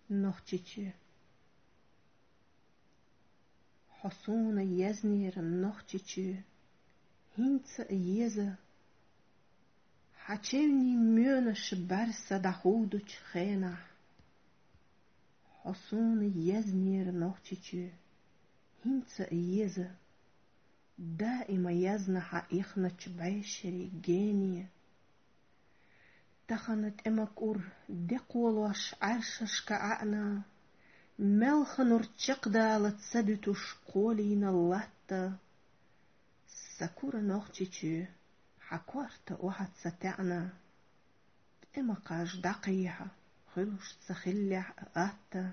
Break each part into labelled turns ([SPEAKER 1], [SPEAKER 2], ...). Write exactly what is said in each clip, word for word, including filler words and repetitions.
[SPEAKER 1] nochtje. Hasuna jeznir nochtje. Hintse jeze. Hachevni mjönes barsa da huduch gena. Hasuna jeznir nochtje. Hintse jeze. دائما يزنح إخنة بعشري جانية تخنت إمكور دقولوش عرشش كأنا ملخنور تشقدا لتسدتوش قولين اللتا سكورة نوختيشو حكورت واحد ستعنا إمكاش دقيها خلوش تسخلع أتا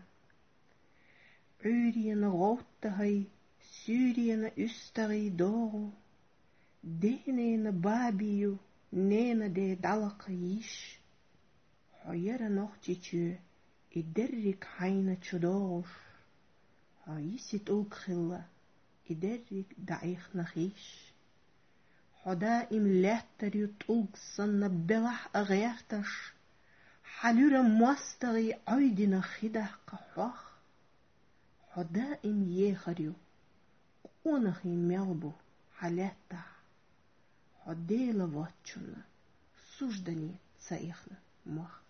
[SPEAKER 1] عورين غوتهي Syriën ustari doro, dene babiu, nene de dalak yish, hoyere noch tjitju, I derrik heine tjodosh, ha yisit ook gilla, I derrik daich nachish, hoda im letterjut ook sanna belah agertash, halura masteri oidina chidah kahwach, hoda im jegerju, Onach in melbu haletta hodela watchuna suždani caichna mach.